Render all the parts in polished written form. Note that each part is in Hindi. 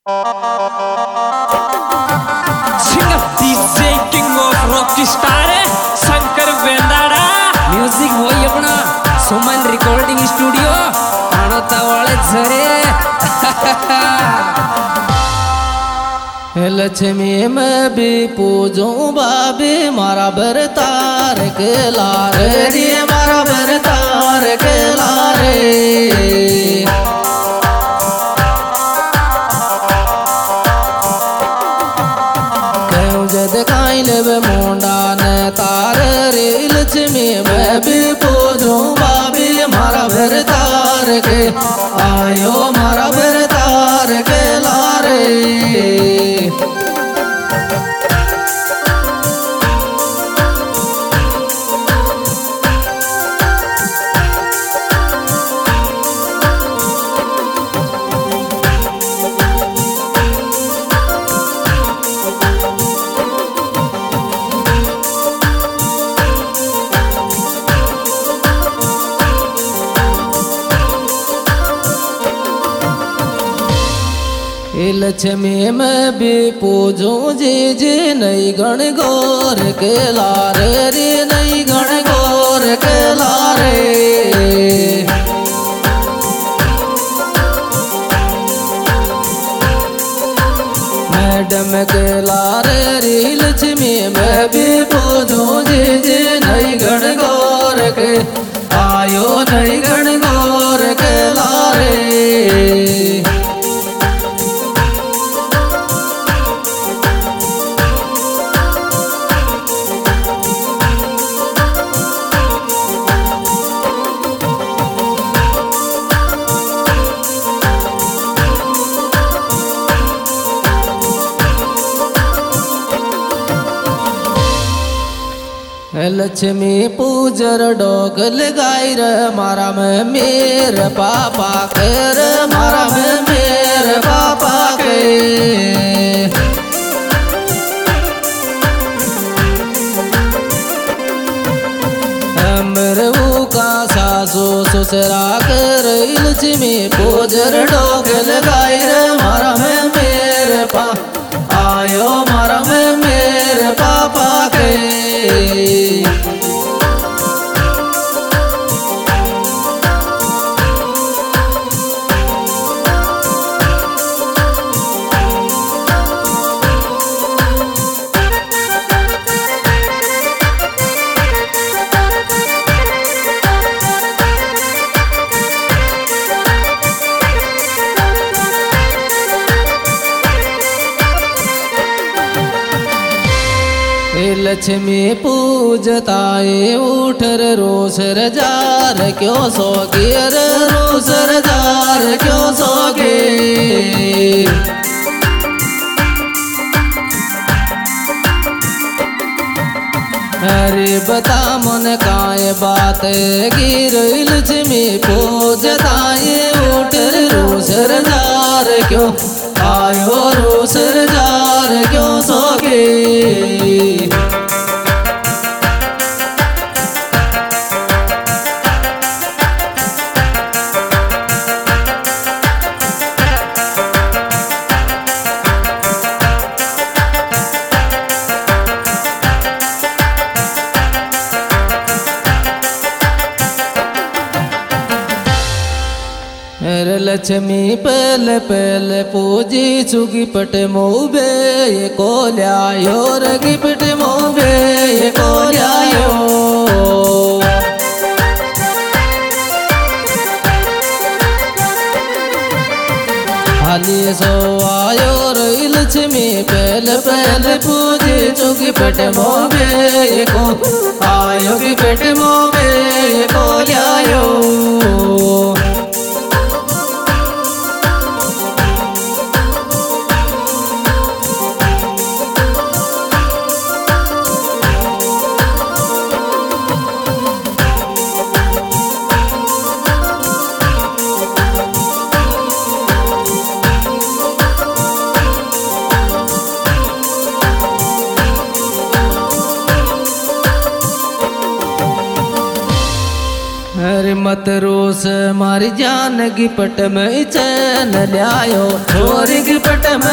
Singer DJ King of Rockstar Shankar वेंदाड़ा म्यूजिक होई अपना सुमन रिकॉर्डिंग स्टूडियो आणता वाले झरे लक्ष्मी में भी पूजो बाबी मारा बरतार के लारे रे मारा बरतार के लारे जद काई लेब मोंडा ने तार रे लक्ष्मी में भी पूजो बाबी मारा बरतार के आयो मारा बरतार के लारे लक्ष्मी में भी पूजो जी जी नई गण गौर के लारे रे नई गण गौर के लारे मैडम के लारे रे लक्ष्मी में भी पूजो जी जी नई गण गौर के आयो नई गण गौर के लारे लक्ष्मी पूजर डोक लगाई रे मारा में मेरे पापा के रे मारा में मेरे पापा के अमरू का सासू ससुरा कर लक्ष्मी पूजर डोक लगाई रे मारा में मेरे आयो मारा में मेरे पापा के लक्ष्मी पूजताए उठर रोसर जार क्यों सोगे रोसर जार क्यों सोगे अरे बता मन काय बात गिर लक्ष्मी पूजताए उठर रोसर जार क्यों आयो रोसर जार क्यों सोगे लक्ष्मी पहले पहले पूजी चुगी पट मोबे ये को ल्यायो रगी पट मोबे ये को ल्यायो हाली सो आयो रही लक्ष्मी पहले पहले पूजी चुगी पट मोबे ये को आयो की पट मोबे ये को ल्यायो अरे मत रोस मारी जान गिपट में चैन ल्यायो छोरी गिपट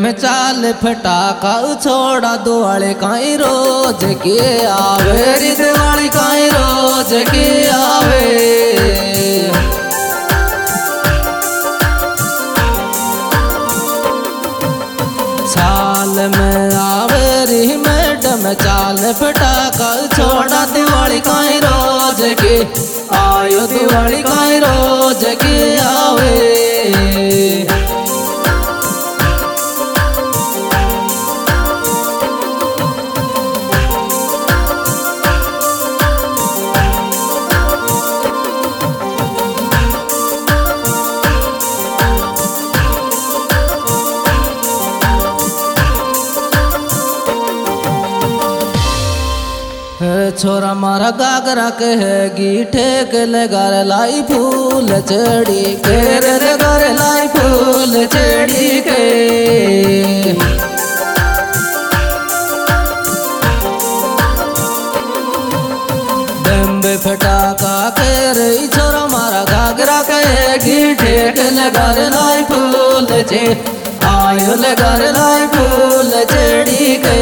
में चाल फटाका छोड़ा दिवाली काई रोज के आवे रे दिवाली काई रोज के आवे। साल में आवे रे मैडम चाल फटाका छोड़ा दिवाली काई रोज के आयो दिवाली काई रोज के आवे। छोरा मारा गागरा कहेगी ठेक लगा लाई फूल चढ़ी के लगा लाई फूल चढ़ी के। बम्ब फटाका के रही छोरा मारा गागरा कहेगी ठेक लगा लाई फूल चे आयो लगा लाई फूल चढ़ी के।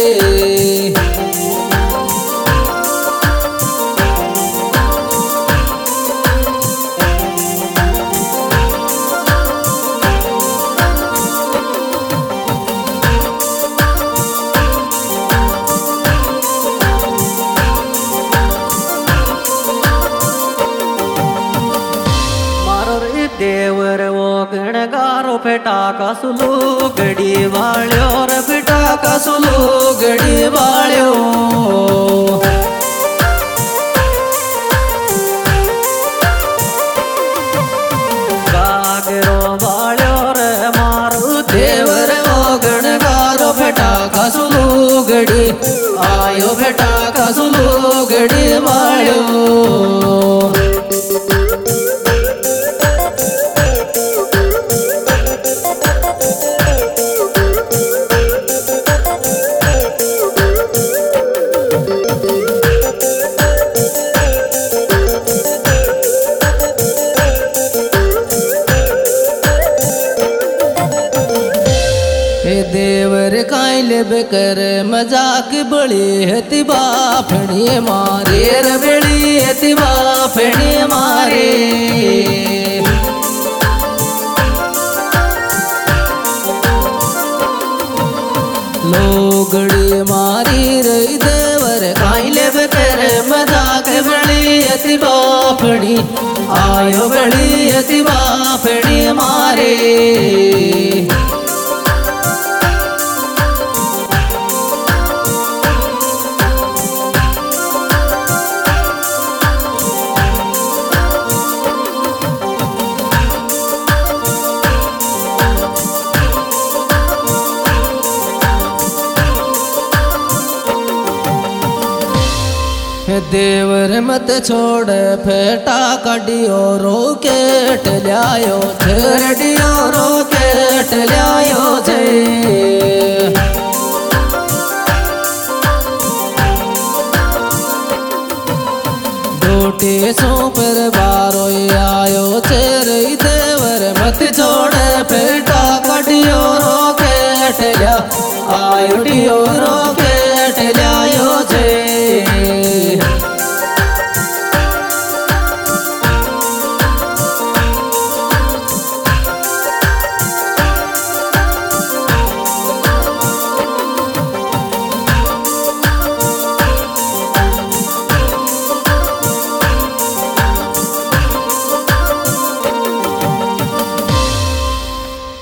देवर वो गणगारो फटाका सुलू गड़ी वाल्यो रे फटाका सुलू गड़ी वाल्यो। गागरो वाल्यो रे मारू देवर वो गणगारो फटाका सुलू गड़ी आयो फटाका सुलू गड़ी वाल्यो। देवर काई लेब कर मजाक बड़ी है तिबा फणी मारे रे बड़ी है तिबा फणी मारे। लोगड़ी मारी रही देवर काई लेब कर मजाक बड़ी है तिबा फणी आयो बड़ी है तिबा फणी मारे। देवर मत छोड़ फेटा कडियो रोकेट ल्यायो छेड़ियो रोकेट ल्यायो छे। डोटे सो पर बारो आयो छेरी देवर मत छोड़ फेटा कडियो रोकेट लिया आयो डियो रोकेट